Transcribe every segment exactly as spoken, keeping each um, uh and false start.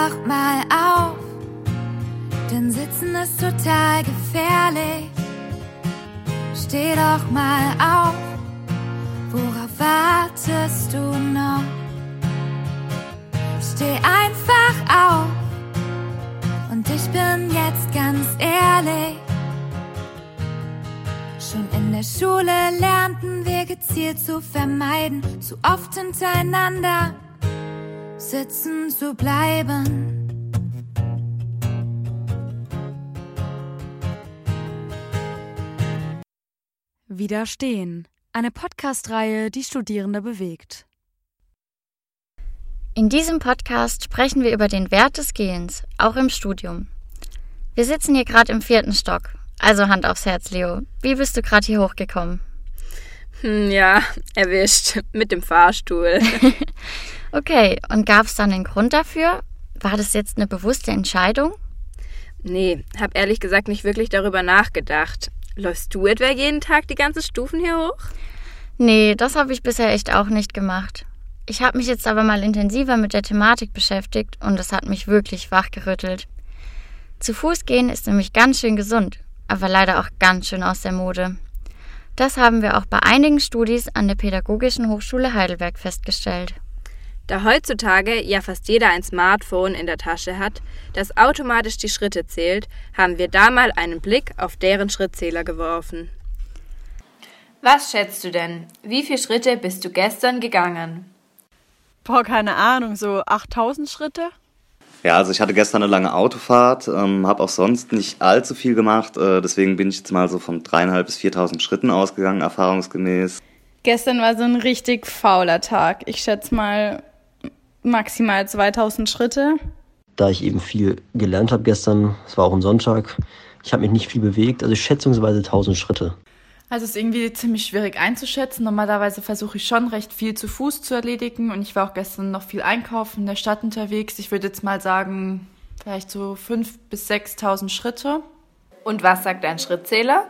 doch mal auf, denn Sitzen ist total gefährlich. Steh doch mal auf, worauf wartest du noch? Steh einfach auf und ich bin jetzt ganz ehrlich. Schon in der Schule lernten wir gezielt zu vermeiden, zu oft hintereinander sitzen zu bleiben. Widerstehen. Eine Podcast-Reihe, die Studierende bewegt. In diesem Podcast sprechen wir über den Wert des Gehens, auch im Studium. Wir sitzen hier gerade im vierten Stock. Also Hand aufs Herz, Leo. Wie bist du gerade hier hochgekommen? Hm, ja, erwischt. Mit dem Fahrstuhl. Okay, und gab es dann einen Grund dafür? War das jetzt eine bewusste Entscheidung? Nee, hab ehrlich gesagt nicht wirklich darüber nachgedacht. Läufst du etwa jeden Tag die ganzen Stufen hier hoch? Nee, das habe ich bisher echt auch nicht gemacht. Ich habe mich jetzt aber mal intensiver mit der Thematik beschäftigt und es hat mich wirklich wachgerüttelt. Zu Fuß gehen ist nämlich ganz schön gesund, aber leider auch ganz schön aus der Mode. Das haben wir auch bei einigen Studis an der Pädagogischen Hochschule Heidelberg festgestellt. Da heutzutage ja fast jeder ein Smartphone in der Tasche hat, das automatisch die Schritte zählt, haben wir da mal einen Blick auf deren Schrittzähler geworfen. Was schätzt du denn? Wie viele Schritte bist du gestern gegangen? Boah, keine Ahnung, so achttausend Schritte? Ja, also ich hatte gestern eine lange Autofahrt, ähm, habe auch sonst nicht allzu viel gemacht, äh, deswegen bin ich jetzt mal so von dreieinhalb bis viertausend Schritten ausgegangen, erfahrungsgemäß. Gestern war so ein richtig fauler Tag. Ich schätze mal maximal zweitausend Schritte. Da ich eben viel gelernt habe gestern, es war auch ein Sonntag, ich habe mich nicht viel bewegt, also schätzungsweise tausend Schritte. Also es ist irgendwie ziemlich schwierig einzuschätzen. Normalerweise versuche ich schon recht viel zu Fuß zu erledigen und ich war auch gestern noch viel einkaufen in der Stadt unterwegs. Ich würde jetzt mal sagen, vielleicht so fünftausend bis sechstausend Schritte. Und was sagt dein Schrittzähler?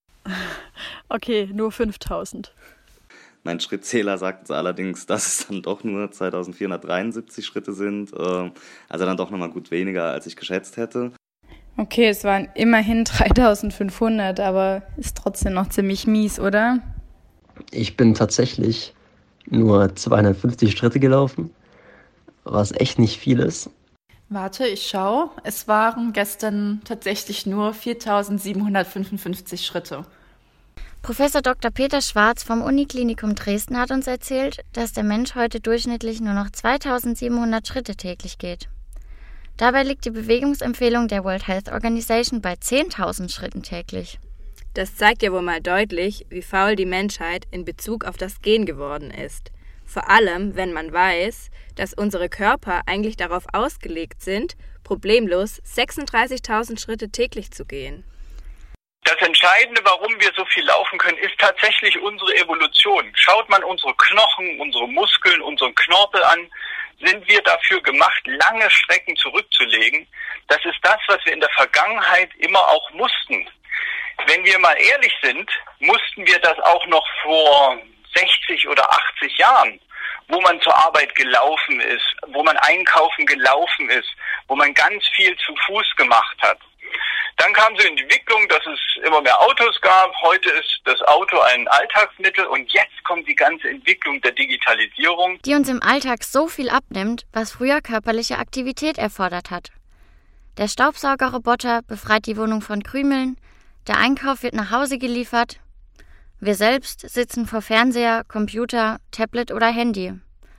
Okay, nur fünftausend. Mein Schrittzähler sagt jetzt allerdings, dass es dann doch nur zweitausendvierhundertdreiundsiebzig Schritte sind, äh, also dann doch nochmal gut weniger, als ich geschätzt hätte. Okay, es waren immerhin dreitausendfünfhundert, aber ist trotzdem noch ziemlich mies, oder? Ich bin tatsächlich nur zweihundertfünfzig Schritte gelaufen, was echt nicht viel ist. Warte, ich schau. Es waren gestern tatsächlich nur viertausendsiebenhundertfünfundfünfzig Schritte. Professor Doktor Peter Schwarz vom Uniklinikum Dresden hat uns erzählt, dass der Mensch heute durchschnittlich nur noch zweitausendsiebenhundert Schritte täglich geht. Dabei liegt die Bewegungsempfehlung der World Health Organization bei zehntausend Schritten täglich. Das zeigt ja wohl mal deutlich, wie faul die Menschheit in Bezug auf das Gehen geworden ist. Vor allem, wenn man weiß, dass unsere Körper eigentlich darauf ausgelegt sind, problemlos sechsunddreißigtausend Schritte täglich zu gehen. Das Entscheidende, warum wir so viel laufen können, ist tatsächlich unsere Evolution. Schaut man unsere Knochen, unsere Muskeln, unseren Knorpel an, sind wir dafür gemacht, lange Strecken zurückzulegen. Das ist das, was wir in der Vergangenheit immer auch mussten. Wenn wir mal ehrlich sind, mussten wir das auch noch vor sechzig oder achtzig Jahren, wo man zur Arbeit gelaufen ist, wo man einkaufen gelaufen ist, wo man ganz viel zu Fuß gemacht hat. Dann kam so in die Entwicklung, dass es immer mehr Autos gab. Heute ist das Auto ein Alltagsmittel und jetzt kommt die ganze Entwicklung der Digitalisierung, die uns im Alltag so viel abnimmt, was früher körperliche Aktivität erfordert hat. Der Staubsaugerroboter befreit die Wohnung von Krümeln, der Einkauf wird nach Hause geliefert. Wir selbst sitzen vor Fernseher, Computer, Tablet oder Handy.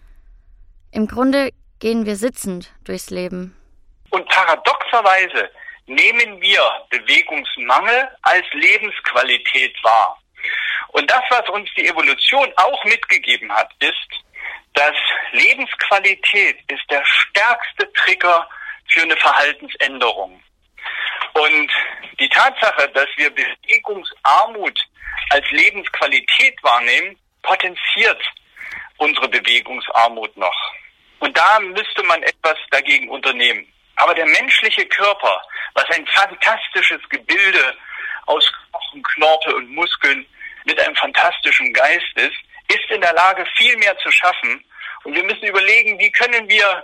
Im Grunde gehen wir sitzend durchs Leben. Und paradoxerweise nehmen wir Bewegungsmangel als Lebensqualität wahr. Und das, was uns die Evolution auch mitgegeben hat, ist, dass Lebensqualität ist der stärkste Trigger für eine Verhaltensänderung. Und die Tatsache, dass wir Bewegungsarmut als Lebensqualität wahrnehmen, potenziert unsere Bewegungsarmut noch. Und da müsste man etwas dagegen unternehmen. Aber der menschliche Körper, was ein fantastisches Gebilde aus Knochen, Knorpel und Muskeln mit einem fantastischen Geist ist, ist in der Lage, viel mehr zu schaffen. Und wir müssen überlegen, wie können wir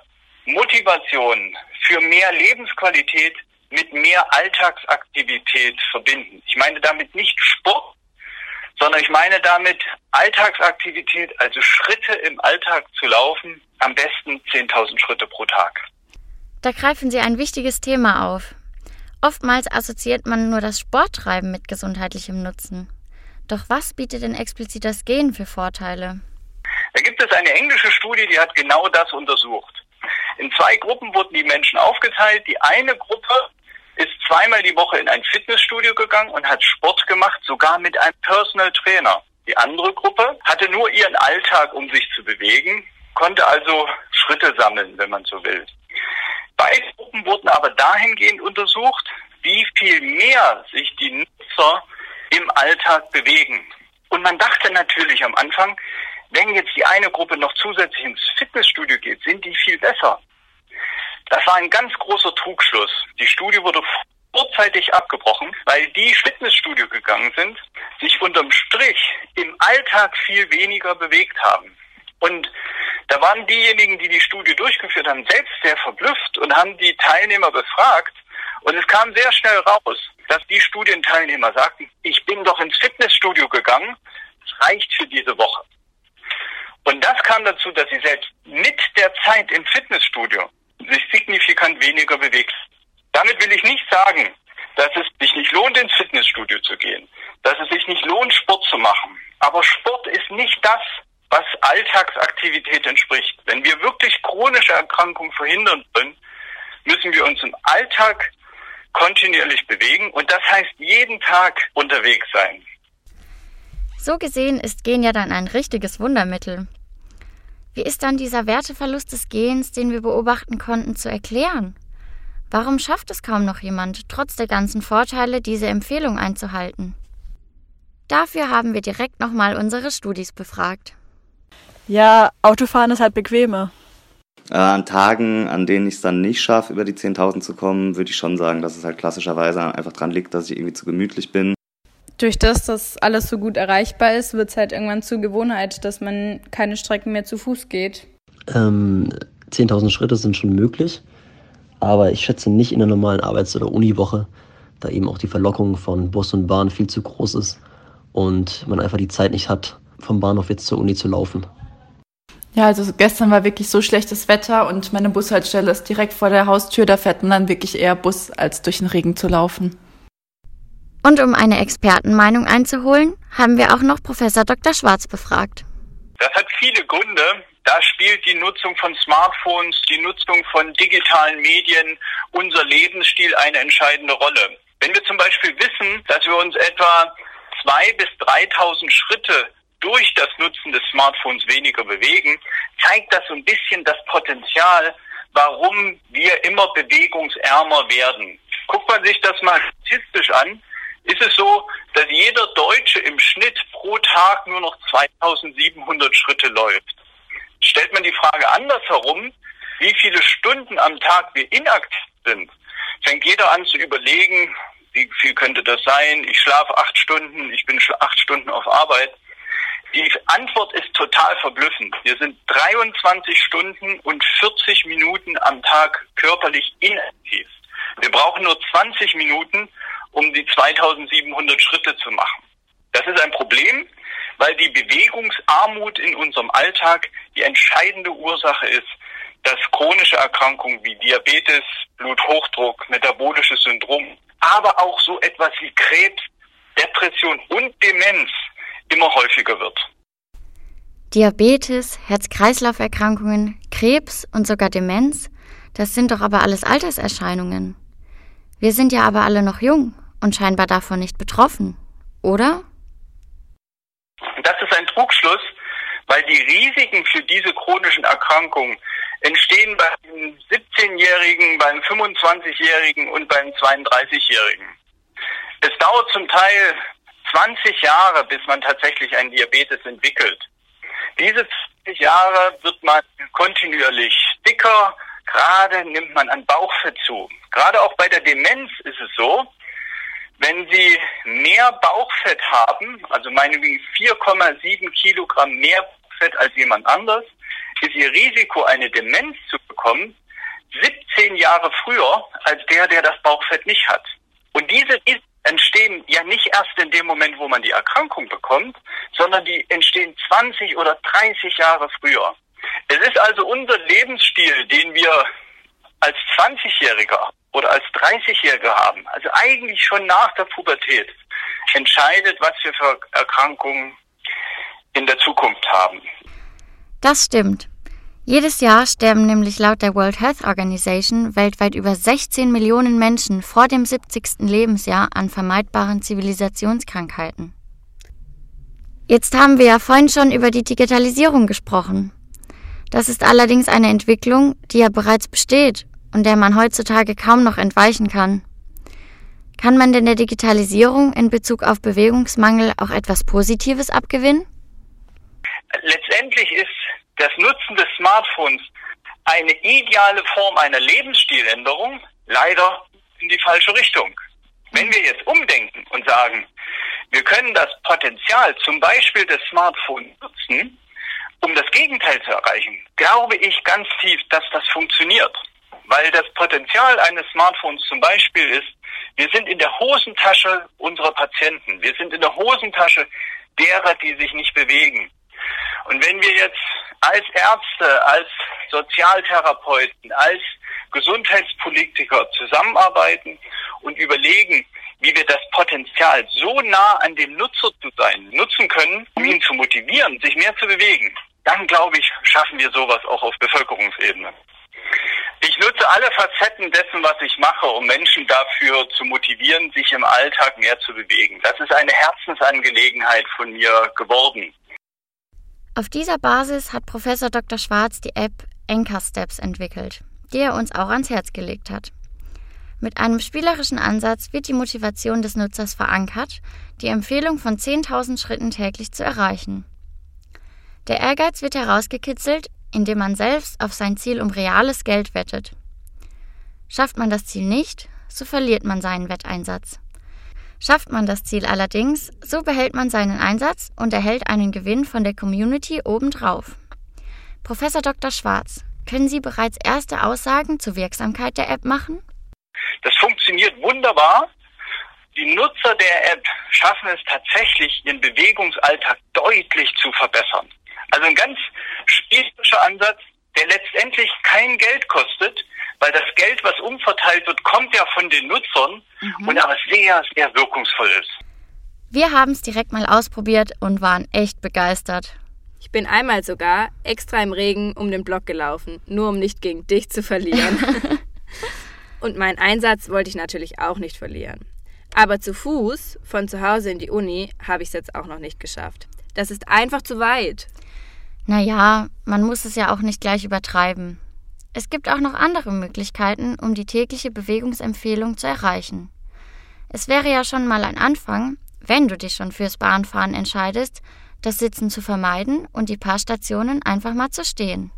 Motivation für mehr Lebensqualität mit mehr Alltagsaktivität verbinden. Ich meine damit nicht Sport, sondern ich meine damit Alltagsaktivität, also Schritte im Alltag zu laufen, am besten zehntausend Schritte pro Tag. Da greifen Sie ein wichtiges Thema auf. Oftmals assoziiert man nur das Sporttreiben mit gesundheitlichem Nutzen. Doch was bietet denn explizit das Gehen für Vorteile? Da gibt es eine englische Studie, die hat genau das untersucht. In zwei Gruppen wurden die Menschen aufgeteilt. Die eine Gruppe ist zweimal die Woche in ein Fitnessstudio gegangen und hat Sport gemacht, sogar mit einem Personal Trainer. Die andere Gruppe hatte nur ihren Alltag, um sich zu bewegen, konnte also Schritte sammeln, wenn man so will. Beide Gruppen wurden aber dahingehend untersucht, wie viel mehr sich die Nutzer im Alltag bewegen. Und man dachte natürlich am Anfang, wenn jetzt die eine Gruppe noch zusätzlich ins Fitnessstudio geht, sind die viel besser. Das war ein ganz großer Trugschluss. Die Studie wurde vorzeitig abgebrochen, weil die ins Fitnessstudio gegangen sind, sich unterm Strich im Alltag viel weniger bewegt haben. Und da waren diejenigen, die die Studie durchgeführt haben, selbst sehr verblüfft und haben die Teilnehmer befragt. Und es kam sehr schnell raus, dass die Studienteilnehmer sagten, ich bin doch ins Fitnessstudio gegangen, es reicht für diese Woche. Und das kam dazu, dass sie selbst mit der Zeit im Fitnessstudio sich signifikant weniger bewegt. Damit will ich nicht sagen, dass es sich nicht lohnt, ins Fitnessstudio zu gehen, dass es sich nicht lohnt, Sport zu machen. Aber Sport ist nicht das, was Alltagsaktivität entspricht. Wenn wir wirklich chronische Erkrankungen verhindern wollen, müssen wir uns im Alltag kontinuierlich bewegen und das heißt jeden Tag unterwegs sein. So gesehen ist Gehen ja dann ein richtiges Wundermittel. Wie ist dann dieser Werteverlust des Gehens, den wir beobachten konnten, zu erklären? Warum schafft es kaum noch jemand, trotz der ganzen Vorteile, diese Empfehlung einzuhalten? Dafür haben wir direkt nochmal unsere Studis befragt. Ja, Autofahren ist halt bequemer. Äh, an Tagen, an denen ich es dann nicht schaffe, über die zehntausend zu kommen, würde ich schon sagen, dass es halt klassischerweise einfach dran liegt, dass ich irgendwie zu gemütlich bin. Durch das, dass alles so gut erreichbar ist, wird es halt irgendwann zur Gewohnheit, dass man keine Strecken mehr zu Fuß geht. Ähm, zehntausend Schritte sind schon möglich, aber ich schätze nicht in der normalen Arbeits- oder Uniwoche, da eben auch die Verlockung von Bus und Bahn viel zu groß ist und man einfach die Zeit nicht hat, vom Bahnhof jetzt zur Uni zu laufen. Ja, also gestern war wirklich so schlechtes Wetter und meine Bushaltestelle ist direkt vor der Haustür, da fährt man dann wirklich eher Bus, als durch den Regen zu laufen. Und um eine Expertenmeinung einzuholen, haben wir auch noch Professor Doktor Schwarz befragt. Das hat viele Gründe. Da spielt die Nutzung von Smartphones, die Nutzung von digitalen Medien, unser Lebensstil eine entscheidende Rolle. Wenn wir zum Beispiel wissen, dass wir uns etwa zweitausend bis dreitausend Schritte durch das Nutzen des Smartphones weniger bewegen, zeigt das so ein bisschen das Potenzial, warum wir immer bewegungsärmer werden. Guckt man sich das mal statistisch an, ist es so, dass jeder Deutsche im Schnitt pro Tag nur noch zweitausendsiebenhundert Schritte läuft. Stellt man die Frage andersherum, wie viele Stunden am Tag wir inaktiv sind, fängt jeder an zu überlegen, wie viel könnte das sein? Ich schlafe acht Stunden, ich bin acht Stunden auf Arbeit. Die Antwort ist total verblüffend. Wir sind dreiundzwanzig Stunden und vierzig Minuten am Tag körperlich inaktiv. Wir brauchen nur zwanzig Minuten, um die zweitausendsiebenhundert Schritte zu machen. Das ist ein Problem, weil die Bewegungsarmut in unserem Alltag die entscheidende Ursache ist, dass chronische Erkrankungen wie Diabetes, Bluthochdruck, metabolisches Syndrom, aber auch so etwas wie Krebs, Depression und Demenz immer häufiger wird. Diabetes, Herz-Kreislauf-Erkrankungen, Krebs und sogar Demenz, das sind doch aber alles Alterserscheinungen. Wir sind ja aber alle noch jung und scheinbar davon nicht betroffen, oder? Das ist ein Trugschluss, weil die Risiken für diese chronischen Erkrankungen entstehen beim siebzehnjährigen, beim fünfundzwanzigjährigen und beim zweiunddreißigjährigen. Es dauert zum Teil zwanzig Jahre, bis man tatsächlich einen Diabetes entwickelt. Diese zwanzig Jahre wird man kontinuierlich dicker, gerade nimmt man an Bauchfett zu. Gerade auch bei der Demenz ist es so, wenn Sie mehr Bauchfett haben, also meinetwegen vier Komma sieben Kilogramm mehr Bauchfett als jemand anderes, ist Ihr Risiko, eine Demenz zu bekommen, siebzehn Jahre früher als der, der das Bauchfett nicht hat. Und diese entstehen ja nicht erst in dem Moment, wo man die Erkrankung bekommt, sondern die entstehen zwanzig oder dreißig Jahre früher. Es ist also unser Lebensstil, den wir als zwanzigjähriger oder als dreißigjähriger haben, also eigentlich schon nach der Pubertät, entscheidet, was wir für Erkrankungen in der Zukunft haben. Das stimmt. Jedes Jahr sterben nämlich laut der World Health Organization weltweit über sechzehn Millionen Menschen vor dem siebzigsten Lebensjahr an vermeidbaren Zivilisationskrankheiten. Jetzt haben wir ja vorhin schon über die Digitalisierung gesprochen. Das ist allerdings eine Entwicklung, die ja bereits besteht und der man heutzutage kaum noch entweichen kann. Kann man denn der Digitalisierung in Bezug auf Bewegungsmangel auch etwas Positives abgewinnen? Letztendlich ist das Nutzen des Smartphones eine ideale Form einer Lebensstiländerung, leider in die falsche Richtung. Wenn wir jetzt umdenken und sagen, wir können das Potenzial zum Beispiel des Smartphones nutzen, um das Gegenteil zu erreichen, glaube ich ganz tief, dass das funktioniert. Weil das Potenzial eines Smartphones zum Beispiel ist, wir sind in der Hosentasche unserer Patienten, wir sind in der Hosentasche derer, die sich nicht bewegen. Und wenn wir jetzt als Ärzte, als Sozialtherapeuten, als Gesundheitspolitiker zusammenarbeiten und überlegen, wie wir das Potenzial so nah an dem Nutzer zu sein nutzen können, um ihn zu motivieren, sich mehr zu bewegen, dann glaube ich, schaffen wir sowas auch auf Bevölkerungsebene. Ich nutze alle Facetten dessen, was ich mache, um Menschen dafür zu motivieren, sich im Alltag mehr zu bewegen. Das ist eine Herzensangelegenheit von mir geworden. Auf dieser Basis hat Professor Doktor Schwarz die App Anchor Steps entwickelt, die er uns auch ans Herz gelegt hat. Mit einem spielerischen Ansatz wird die Motivation des Nutzers verankert, die Empfehlung von zehntausend Schritten täglich zu erreichen. Der Ehrgeiz wird herausgekitzelt, indem man selbst auf sein Ziel um reales Geld wettet. Schafft man das Ziel nicht, so verliert man seinen Wetteinsatz. Schafft man das Ziel allerdings, so behält man seinen Einsatz und erhält einen Gewinn von der Community obendrauf. Professor Doktor Schwarz, können Sie bereits erste Aussagen zur Wirksamkeit der App machen? Das funktioniert wunderbar. Die Nutzer der App schaffen es tatsächlich, ihren Bewegungsalltag deutlich zu verbessern. Also ein ganz spielerischer Ansatz, der letztendlich kein Geld kostet, weil das Geld, was umverteilt wird, kommt ja von den Nutzern mhm. und aber sehr, sehr wirkungsvoll ist. Wir haben es direkt mal ausprobiert und waren echt begeistert. Ich bin einmal sogar extra im Regen um den Block gelaufen, nur um nicht gegen dich zu verlieren. Und meinen Einsatz wollte ich natürlich auch nicht verlieren. Aber zu Fuß, von zu Hause in die Uni, habe ich es jetzt auch noch nicht geschafft. Das ist einfach zu weit. Naja, man muss es ja auch nicht gleich übertreiben. Es gibt auch noch andere Möglichkeiten, um die tägliche Bewegungsempfehlung zu erreichen. Es wäre ja schon mal ein Anfang, wenn du dich schon fürs Bahnfahren entscheidest, das Sitzen zu vermeiden und die paar Stationen einfach mal zu stehen.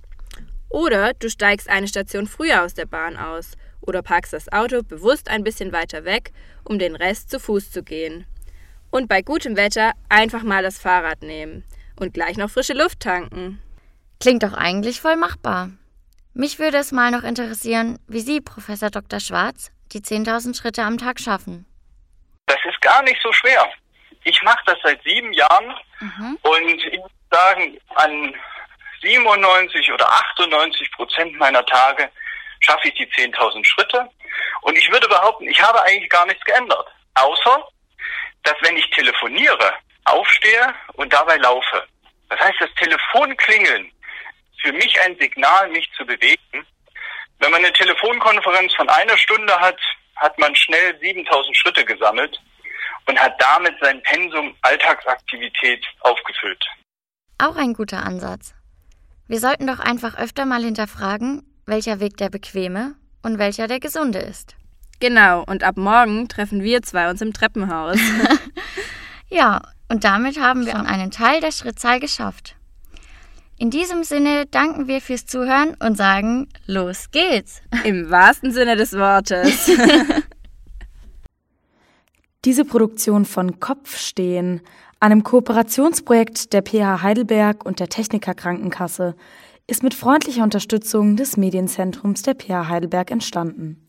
Oder du steigst eine Station früher aus der Bahn aus oder parkst das Auto bewusst ein bisschen weiter weg, um den Rest zu Fuß zu gehen. Und bei gutem Wetter einfach mal das Fahrrad nehmen und gleich noch frische Luft tanken. Klingt doch eigentlich voll machbar. Mich würde es mal noch interessieren, wie Sie, Professor Doktor Schwarz, die zehntausend Schritte am Tag schaffen. Das ist gar nicht so schwer. Ich mache das seit sieben Jahren mhm. und ich muss sagen, an siebenundneunzig oder achtundneunzig Prozent meiner Tage schaffe ich die zehntausend Schritte. Und ich würde behaupten, ich habe eigentlich gar nichts geändert. Außer, dass wenn ich telefoniere, aufstehe und dabei laufe. Das heißt, das Telefonklingeln ist für mich ein Signal, mich zu bewegen. Wenn man eine Telefonkonferenz von einer Stunde hat, hat man schnell siebentausend Schritte gesammelt und hat damit sein Pensum Alltagsaktivität aufgefüllt. Auch ein guter Ansatz. Wir sollten doch einfach öfter mal hinterfragen, welcher Weg der bequeme und welcher der gesunde ist. Genau, und ab morgen treffen wir zwei uns im Treppenhaus. Ja, und damit haben wir einen Teil der Schrittzahl geschafft. In diesem Sinne danken wir fürs Zuhören und sagen, los geht's. Im wahrsten Sinne des Wortes. Diese Produktion von Kopfstehen, einem Kooperationsprojekt der P H Heidelberg und der Techniker Krankenkasse, ist mit freundlicher Unterstützung des Medienzentrums der P H Heidelberg entstanden.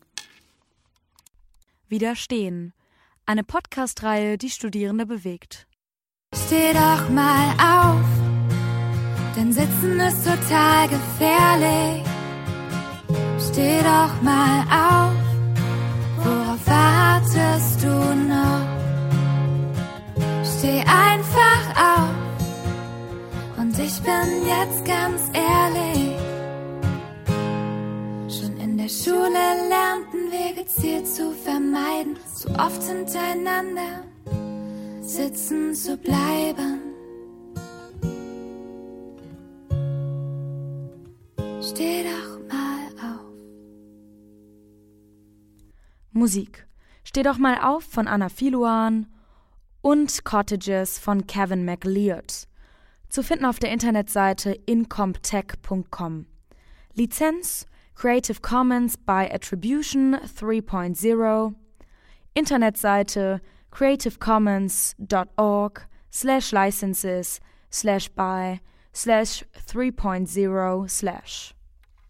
Widerstehen. Eine Podcast-Reihe, die Studierende bewegt. Steh doch mal auf, denn Sitzen ist total gefährlich. Steh doch mal auf, worauf wartest du noch? Steh einfach auf und ich bin jetzt ganz ehrlich. Schon in der Schule lernten wir gezielt zu vermeiden, zu oft hintereinander sitzen zu bleiben. Steh doch mal auf. Musik. Steh doch mal auf von Anna Filuan und Cottages von Kevin MacLeod. Zu finden auf der Internetseite incomptech punkt com. Lizenz Creative Commons by Attribution drei Punkt null. Internetseite creativecommons.org slash licenses slash by slash 3.0 slash